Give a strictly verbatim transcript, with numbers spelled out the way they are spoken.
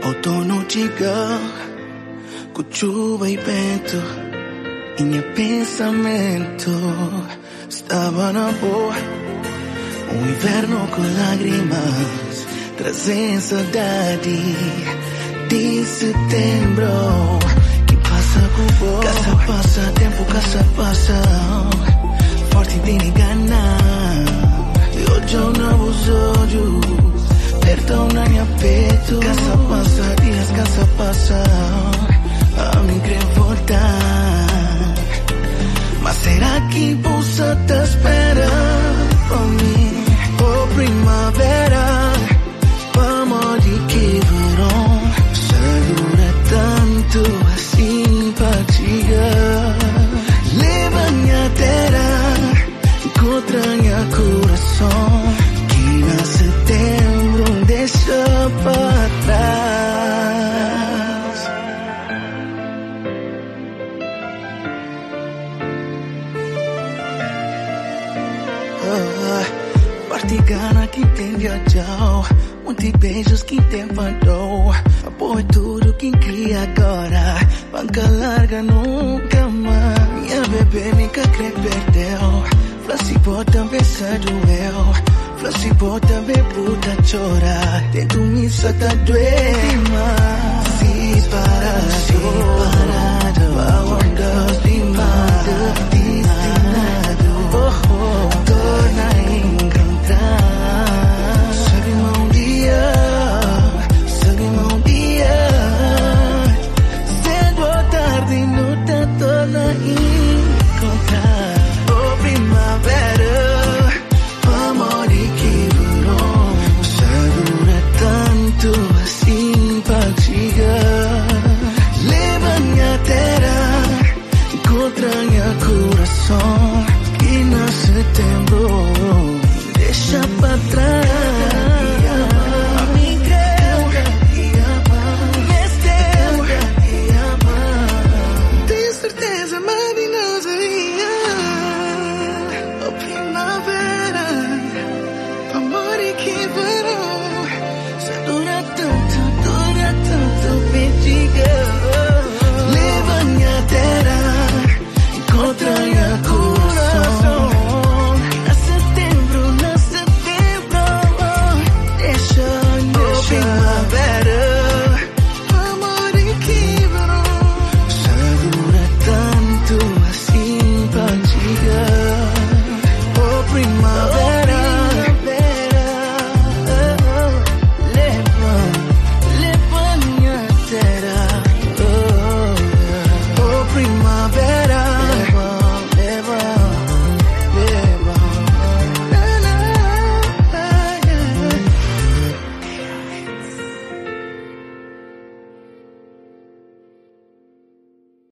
Outono chega com chuva e vento, e meu pensamento estava na boa. Um inverno com lágrimas, trazem saudade de setembro. Quem passa com boa, caça passa, tempo caça passa, forte de enganar. E hoje eu não os olhos, perdão na minha peito. Caça passa, dias caça passa, a mim querer voltar. Mas será que você te espera por mim? Oh primavera, amor de que verão, segura tanto assim para chegar. Leva minha terra, encontra minha coração, que na setembro deixa para trás. Partigana que tem viajado, muitos beijos que tem mandou. Apoio tudo que cria agora, banca larga nunca mais. Minha bebê nunca crê perdeu, fala se bota ver doeu, fala se bota ver puta chorar. Dentro me só tá doendo, se parado, parado, ondas de mar, destinado, oh oh, torna a encontrar. Sabe um dia, sabe um dia, cedo ou tarde não te torna a encontrar. Oh primavera, amor e que verão, segura tanto assim para chegar. Leva minha terra, encontra minha coração, que no setembro deixa para trás.